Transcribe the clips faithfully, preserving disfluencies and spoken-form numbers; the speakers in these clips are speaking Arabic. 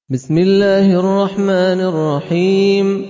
بسم الله الرحمن الرحيم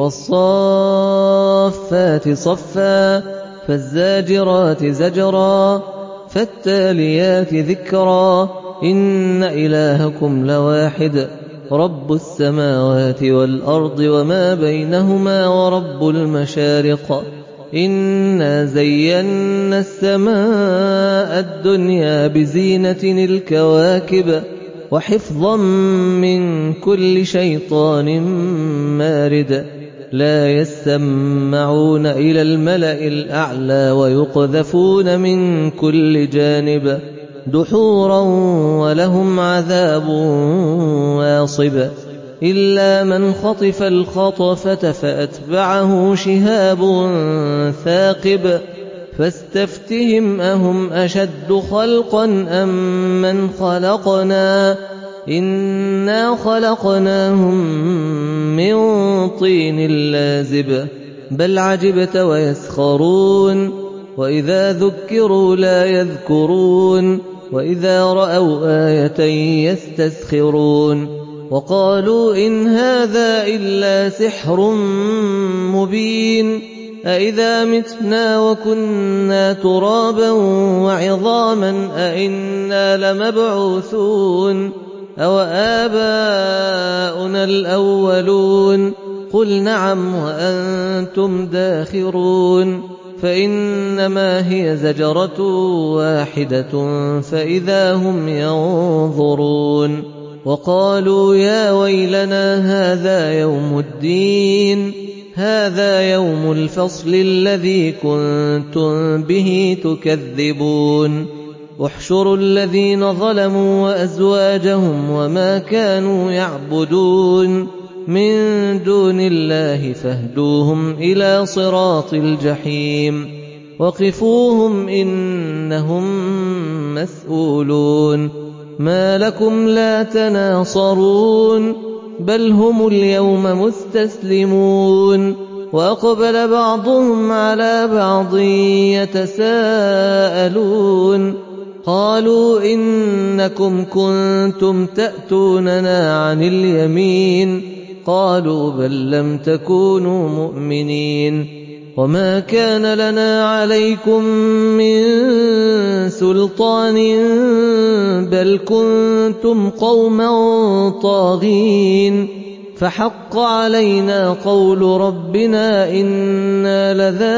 والصافات صفا فالزاجرات زجرا فالتاليات ذكرا إن إلهكم لواحد رب السماوات والأرض وما بينهما ورب المشارق إنا زينا السماء الدنيا بزينة الكواكب وحفظا من كل شيطان مارد لا يسمعون إلى الملأ الأعلى ويقذفون من كل جانب دحورا ولهم عذاب واصب إلا من خطف الخطفة فأتبعه شهاب ثاقب فاستفتهم أهم أشد خلقا أم من خلقنا إنا خلقناهم من طين لازب بل عجبت ويسخرون وإذا ذكروا لا يذكرون وإذا رأوا آية يستسخرون وقالوا إن هذا إلا سحر مبين أإذا متنا وكنا ترابا وعظاما أإنا لمبعوثون أو آباؤنا الأولون قل نعم وأنتم داخرون فإنما هي زجرة واحدة فإذا هم ينظرون وقالوا يا ويلنا هذا يوم الدين هذا يوم الفصل الذي كنتم به تكذبون احشروا الذين ظلموا وأزواجهم وما كانوا يعبدون من دون الله فاهدوهم إلى صراط الجحيم وقفوهم إنهم مسؤولون ما لكم لا تناصرون بل هم اليوم مستسلمون وأقبل بعضهم على بعض يتساءلون قالوا إنكم كنتم تأتوننا عن اليمين قالوا بل لم تكونوا مؤمنين وما كان لنا عليكم من سلطان بل كنتم قوما طاغين فحق علينا قول ربنا إنا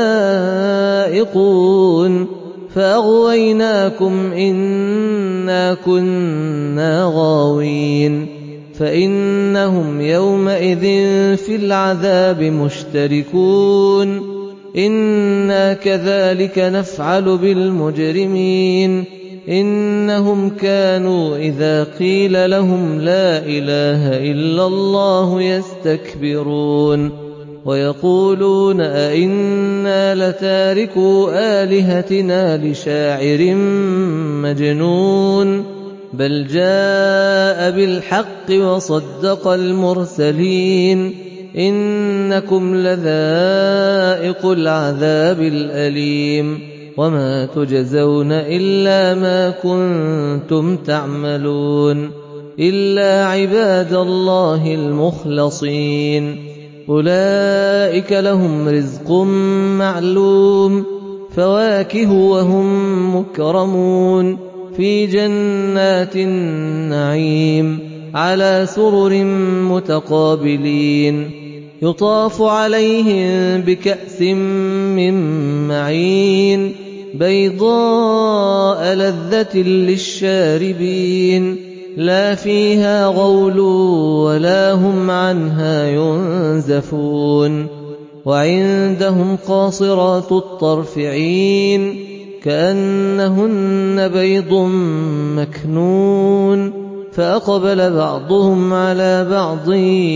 لذائقون فأغويناكم إنا كنا غاوين فإنهم يومئذ في العذاب مشتركون إنا كذلك نفعل بالمجرمين إنهم كانوا إذا قيل لهم لا إله إلا الله يستكبرون ويقولون أئنا لتاركو آلهتنا لشاعر مجنون بل جاء بالحق وصدق المرسلين إنكم لذائق العذاب الأليم وما تجزون إلا ما كنتم تعملون إلا عباد الله المخلصين أولئك لهم رزق معلوم فواكه وهم مكرمون في جنات النعيم على سرر متقابلين يطاف عليهم بكأس من معين بيضاء لذة للشاربين لا فيها غول ولا هم عنها ينزفون وعندهم قاصرات الطرف عين كأنهن بيض مكنون فأقبل بعضهم على بعض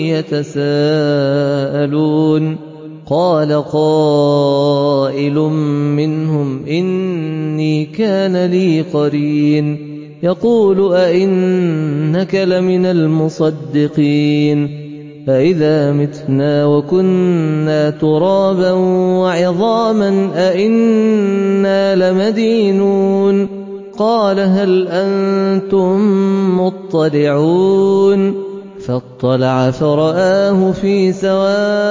يتساءلون قال قائل منهم إني كان لي قرين يقول أئنك لمن المصدقين أئذا متنا وكنا ترابا وعظاما أئنا لمدينون قال هل أنتم مطلعون فاطلع فرآه في سواء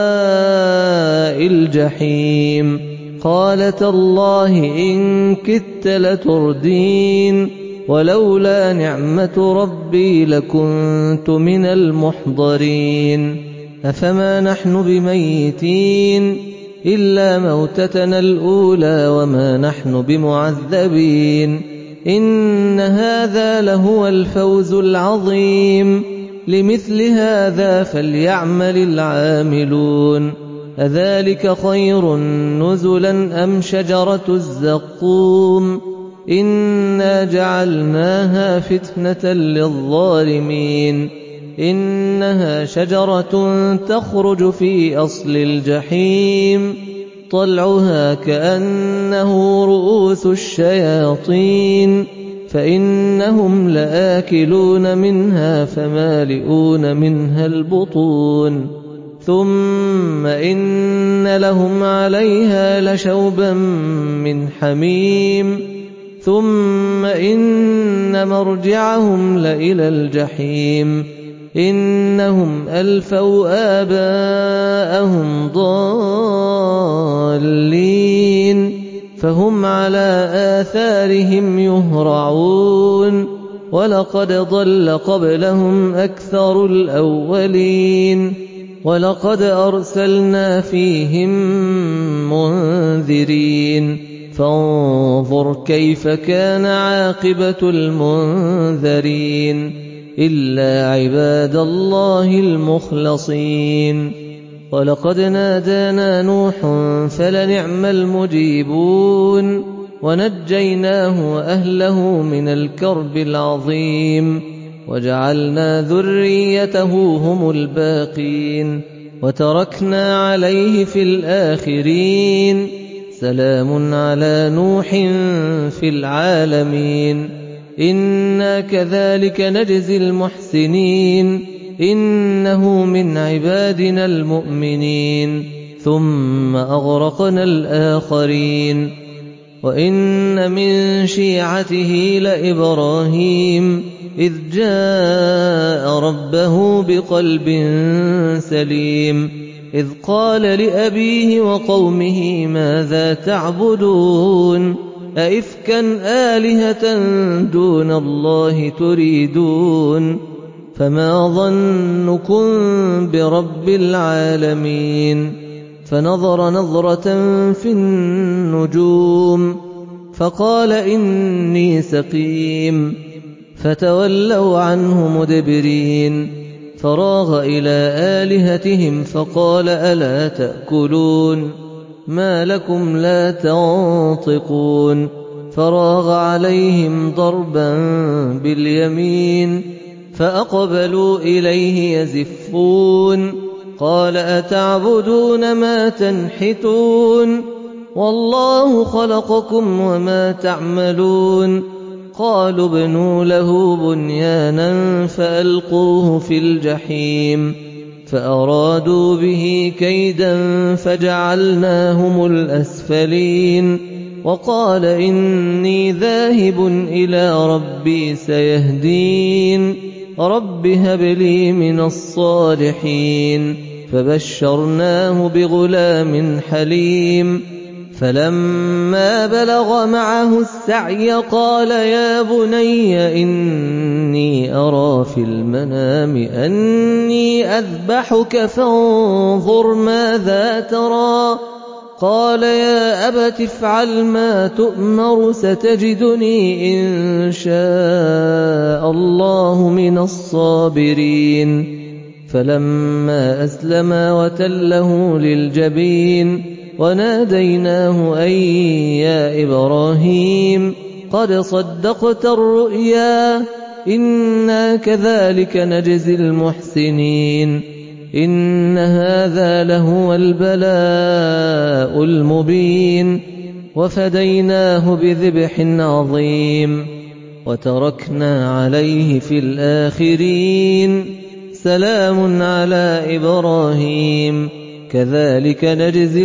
الجحيم قال تالله إن كدت لتردين ولولا نعمة ربي لكنت من المحضرين أفما نحن بميتين إلا موتتنا الأولى وما نحن بمعذبين إن هذا لهو الفوز العظيم لمثل هذا فليعمل العاملون أذلك خير نزلا أم شجرة الزقوم إنا جعلناها فتنة للظالمين إنها شجرة تخرج في أصل الجحيم طلعها كأنه رؤوس الشياطين فإنهم لآكلون منها فمالئون منها البطون ثم إن لهم عليها لشوبا من حميم ثم إن مرجعهم لإلى الجحيم إنهم ألفوا آباءهم ضالين فهم على آثارهم يهرعون ولقد ضل قبلهم أكثر الأولين ولقد أرسلنا فيهم منذرين فانظر كيف كان عاقبة المنذرين إلا عباد الله المخلصين ولقد نادانا نوح فلنعم المجيبون ونجيناه وأهله من الكرب العظيم وجعلنا ذريته هم الباقين وتركنا عليه في الآخرين سلام على نوح في العالمين إنا كذلك نجزي المحسنين إنه من عبادنا المؤمنين ثم أغرقنا الآخرين وإن من شيعته لإبراهيم إذ جاء ربه بقلب سليم إذ قال لأبيه وقومه ماذا تعبدون أئفكا آلهة دون الله تريدون فما ظنكم برب العالمين فنظر نظرة في النجوم فقال إني سقيم فتولوا عنه مدبرين فراغ إلى آلهتهم فقال ألا تأكلون ما لكم لا تنطقون فراغ عليهم ضربا باليمين فأقبلوا إليه يزفون قال أتعبدون ما تنحتون والله خلقكم وما تعملون قالوا ابنوا له بنيانا فألقوه في الجحيم فأرادوا به كيدا فجعلناهم الأسفلين وقال إني ذاهب إلى ربي سيهدين رب هب لي من الصالحين فبشرناه بغلام حليم فلما بلغ معه السعي قال يا بني إني أرى في المنام أني أذبحك فانظر ماذا ترى قال يا أبت افعل ما تؤمر ستجدني إن شاء الله من الصابرين فلما أسلما وتله للجبين وناديناه أن يا إبراهيم قد صدقت الرؤيا إنا كذلك نجزي المحسنين إن هذا لهو البلاء المبين وفديناه بذبح عظيم وتركنا عليه في الآخرين سلام على إبراهيم كذلك نجزي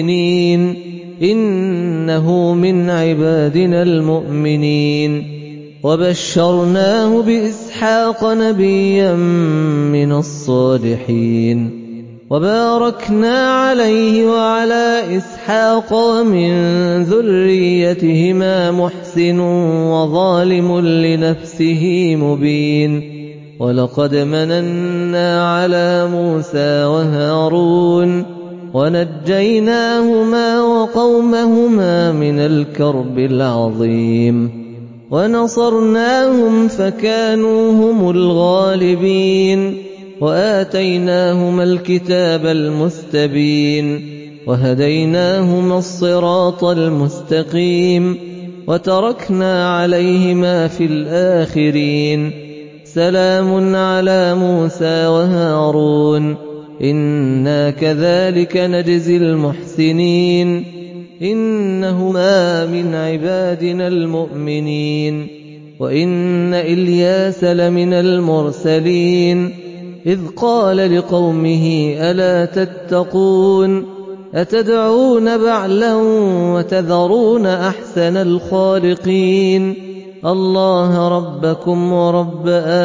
المحسنين إنه من عبادنا المؤمنين وبشرناه بإسحاق نبيا من الصالحين وباركنا عليه وعلى إسحاق ومن ذريتهما محسن وظالم لنفسه مبين ولقد مننا على موسى وهارون ونجيناهما وقومهما من الكرب العظيم ونصرناهم فكانوا هم الغالبين وآتيناهما الكتاب المستبين وهديناهما الصراط المستقيم وتركنا عليهما في الآخرين سلام على موسى وهارون إنا كذلك نجزي المحسنين إنهما من عبادنا المؤمنين وإن إلياس لمن المرسلين إذ قال لقومه ألا تتقون أتدعون بعلا وتذرون أحسن الخالقين الله ربكم ورب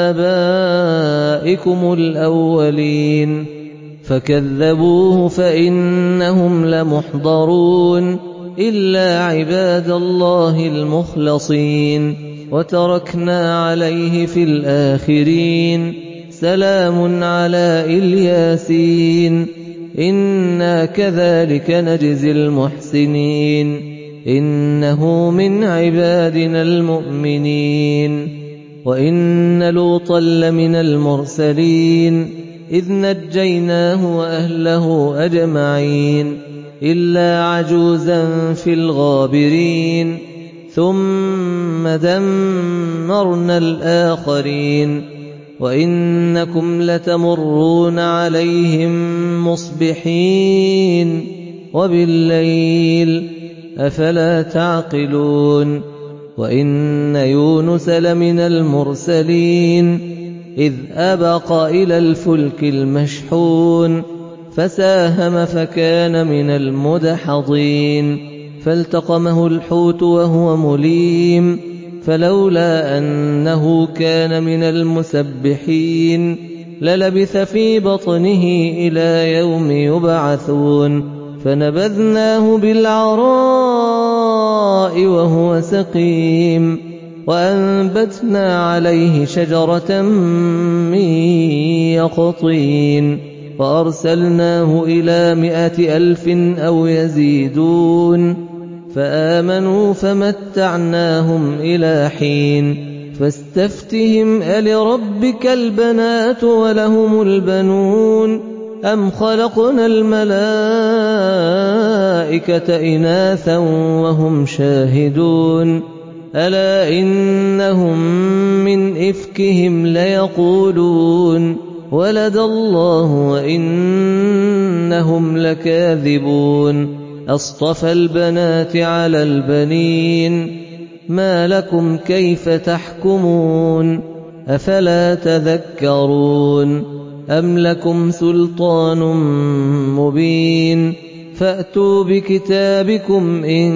آبائكم الأولين فكذبوه فإنهم لمحضرون إلا عباد الله المخلصين وتركنا عليه في الآخرين سلام على الياسين إنا كذلك نجزي المحسنين إنه من عبادنا المؤمنين وإن لوطا لمن المرسلين إذ نجيناه وأهله أجمعين إلا عجوزا في الغابرين ثم دمرنا الآخرين وإنكم لتمرون عليهم مصبحين وبالليل أفلا تعقلون وإن يونس لمن المرسلين إذ أبق إلى الفلك المشحون فساهم فكان من المدحضين فالتقمه الحوت وهو مليم فلولا أنه كان من المسبحين للبث في بطنه إلى يوم يبعثون فنبذناه بالعراء وهو سقيم وأنبتنا عليه شجرة من يقطين فأرسلناه إلى مائة ألف أو يزيدون فآمنوا فمتعناهم إلى حين فاستفتهم ألربك البنات ولهم البنون أم خلقنا الملائكة إناثا وهم شاهدون ألا إنهم من إفكهم ليقولون ولد الله وإنهم لكاذبون أصطفى البنات على البنين ما لكم كيف تحكمون أفلا تذكرون أم لكم سلطان مبين فأتوا بكتابكم إن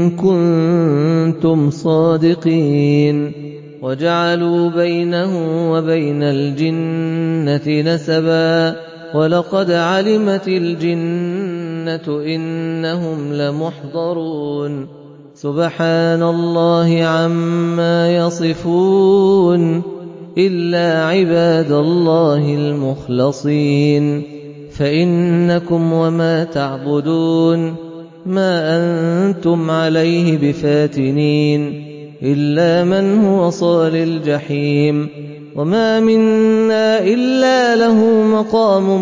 كنتم صادقين وجعلوا بينه وبين الجنة نسبا ولقد علمت الجنة إنهم لمحضرون سبحان الله عما يصفون إلا عباد الله المخلصين فإنكم وما تعبدون ما أنتم عليه بفاتنين إلا من هو صال الجحيم وما منا إلا له مقام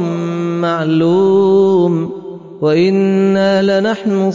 معلوم وإنا لنحن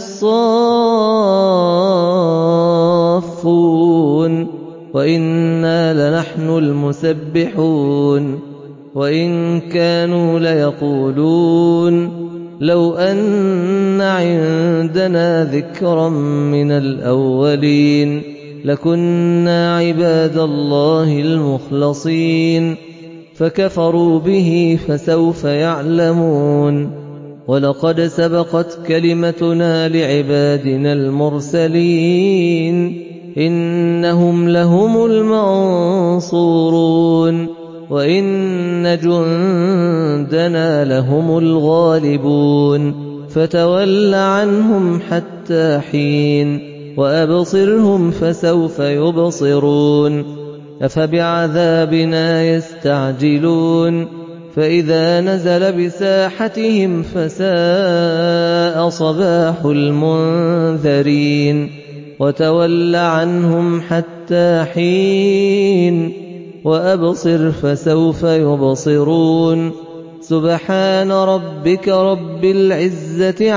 الصافون وإنا لنحن المسبحون وإن كانوا ليقولون لو أن عندنا ذكرا من الأولين لكنا عباد الله المخلصين فكفروا به فسوف يعلمون ولقد سبقت كلمتنا لعبادنا المرسلين إنهم لهم المنصورون وإن جندنا لهم الغالبون فتول عنهم حتى حين وأبصرهم فسوف يبصرون أفبعذابنا يستعجلون فإذا نزل بساحتهم فساء صباح المنذرين وتول عنهم حتى حين وأبصر فسوف يبصرون سبحان ربك رب العزة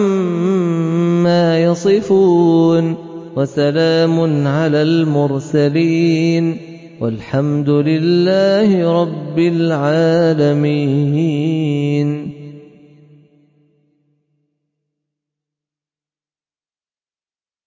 عما يصفون وسلام على المرسلين والحمد لله رب العالمين.